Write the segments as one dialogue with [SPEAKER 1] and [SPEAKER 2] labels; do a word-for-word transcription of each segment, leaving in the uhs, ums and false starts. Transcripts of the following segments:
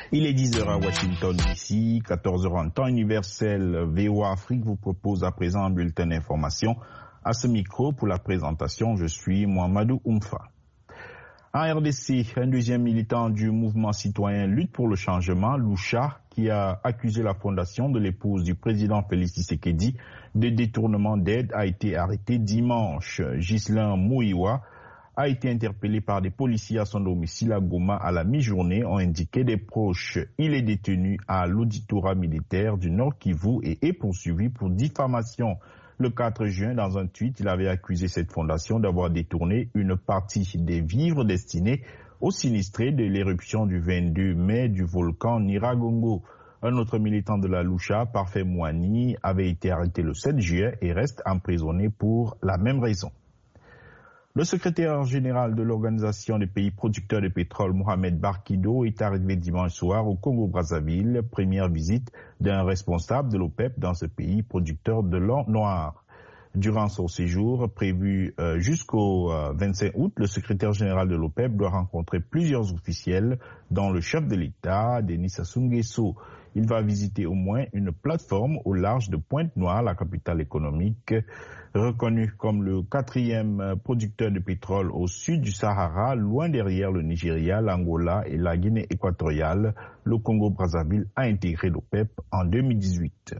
[SPEAKER 1] Il est dix heures à Washington D C, quatorze heures en temps universel. V O A Afrique vous propose à présent un bulletin d'information. À ce micro, pour la présentation, je suis Mohamedou Oumfa. En R D C, un deuxième militant du mouvement citoyen Lutte pour le changement, Loucha, qui a accusé la fondation de l'épouse du président Félix Tshisekedi de détournement d'aide, a été arrêté dimanche. Ghislain Mouiwa a été interpellé par des policiers à son domicile à Goma à la mi-journée, ont indiqué des proches. Il est détenu à l'auditorat militaire du Nord Kivu et est poursuivi pour diffamation. Le quatre juin, dans un tweet, il avait accusé cette fondation d'avoir détourné une partie des vivres destinés aux sinistrés de l'éruption du vingt-deux mai du volcan Nyiragongo. Un autre militant de la Loucha, Parfait Mouani, avait été arrêté le sept juillet et reste emprisonné pour la même raison. Le secrétaire général de l'Organisation des pays producteurs de pétrole, Mohamed Barkido, est arrivé dimanche soir au Congo-Brazzaville, première visite d'un responsable de l'OPEP dans ce pays producteur de l'or noir. Durant son séjour, prévu euh, jusqu'au euh, vingt-cinq août, le secrétaire général de l'OPEP doit rencontrer plusieurs officiels, dont le chef de l'État, Denis Sassou Nguesso. Il va visiter au moins une plateforme au large de Pointe-Noire, la capitale économique, reconnue comme le quatrième producteur de pétrole au sud du Sahara, loin derrière le Nigeria, l'Angola et la Guinée équatoriale. Le Congo-Brazzaville a intégré l'OPEP en deux mille dix-huit.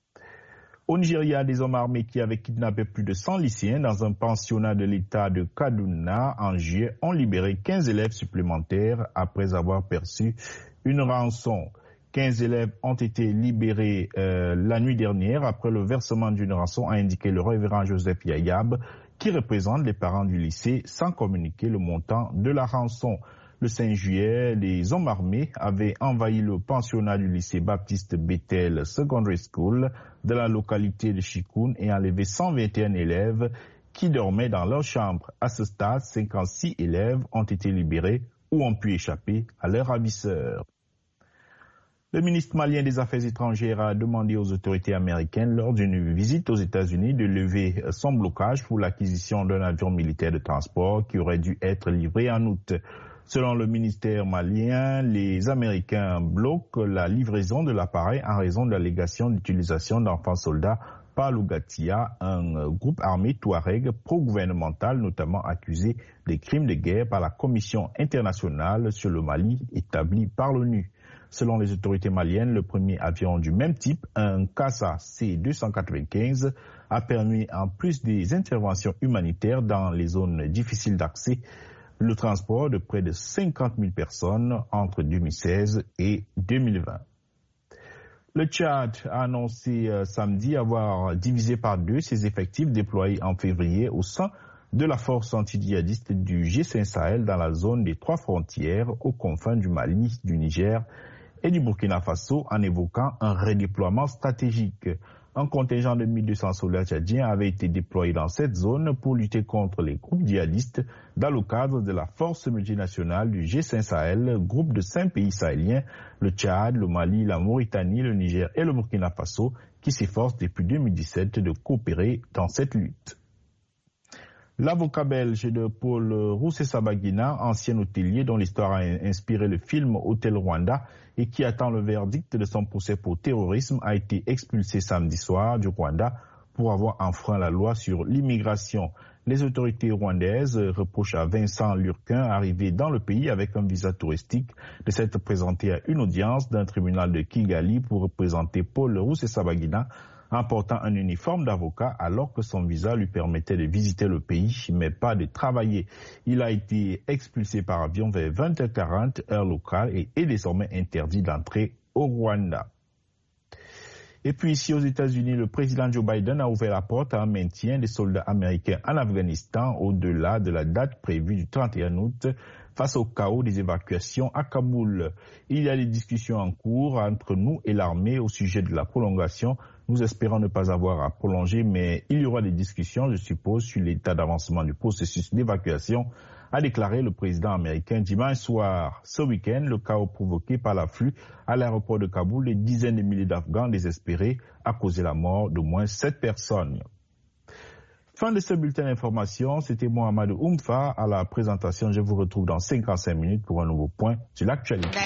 [SPEAKER 1] Au Nigeria, des hommes armés qui avaient kidnappé plus de cent lycéens dans un pensionnat de l'État de Kaduna en juillet ont libéré quinze élèves supplémentaires après avoir perçu une rançon. quinze élèves ont été libérés euh, la nuit dernière après le versement d'une rançon, a indiqué le révérend Joseph Yayab, qui représente les parents du lycée, sans communiquer le montant de la rançon. Le cinq juillet, les hommes armés avaient envahi le pensionnat du lycée Baptiste Bethel Secondary School de la localité de Chikoun et enlevé cent vingt et un élèves qui dormaient dans leur chambre. À ce stade, cinquante-six élèves ont été libérés ou ont pu échapper à leurs ravisseurs. Le ministre malien des Affaires étrangères a demandé aux autorités américaines lors d'une visite aux États-Unis de lever son blocage pour l'acquisition d'un avion militaire de transport qui aurait dû être livré en août. Selon le ministère malien, les Américains bloquent la livraison de l'appareil en raison de l'allégation d'utilisation d'enfants soldats par l'Ougatia, un groupe armé touareg pro-gouvernemental notamment accusé des crimes de guerre par la Commission internationale sur le Mali établie par l'ONU. Selon les autorités maliennes, le premier avion du même type, un Casa C deux cent quatre-vingt-quinze, a permis, en plus des interventions humanitaires dans les zones difficiles d'accès, le transport de près de cinquante mille personnes entre deux mille seize et deux mille vingt. Le Tchad a annoncé euh, samedi avoir divisé par deux ses effectifs déployés en février au sein de la force anti-djihadiste du G cinq Sahel dans la zone des trois frontières aux confins du Mali, du Niger et du Burkina Faso, en évoquant un redéploiement stratégique. Un contingent de mille deux cents soldats tchadiens avait été déployé dans cette zone pour lutter contre les groupes djihadistes dans le cadre de la force multinationale du G cinq Sahel, groupe de cinq pays sahéliens, le Tchad, le Mali, la Mauritanie, le Niger et le Burkina Faso, qui s'efforcent depuis deux mille dix-sept de coopérer dans cette lutte. L'avocat belge de Paul Rusesabagina, ancien hôtelier dont l'histoire a inspiré le film Hôtel Rwanda et qui attend le verdict de son procès pour terrorisme, a été expulsé samedi soir du Rwanda pour avoir enfreint la loi sur l'immigration. Les autorités rwandaises reprochent à Vincent Lurquin, arrivé dans le pays avec un visa touristique, de s'être présenté à une audience d'un tribunal de Kigali pour représenter Paul Rusesabagina en portant un uniforme d'avocat alors que son visa lui permettait de visiter le pays mais pas de travailler. Il a été expulsé par avion vers vingt heures quarante heure locale et est désormais interdit d'entrer au Rwanda. Et puis ici aux États-Unis, le président Joe Biden a ouvert la porte à un maintien des soldats américains en Afghanistan au-delà de la date prévue du trente et un août face au chaos des évacuations à Kaboul. Il y a des discussions en cours entre nous et l'armée au sujet de la prolongation. Nous espérons ne pas avoir à prolonger, mais il y aura des discussions, je suppose, sur l'état d'avancement du processus d'évacuation, a déclaré le président américain dimanche soir. Ce week-end, le chaos provoqué par l'afflux à l'aéroport de Kaboul, des dizaines de milliers d'Afghans désespérés a causé la mort d'au moins sept personnes. Fin de ce bulletin d'information, c'était Mohamedou Oumfa à la présentation. Je vous retrouve dans cinquante-cinq minutes pour un nouveau point sur l'actualité.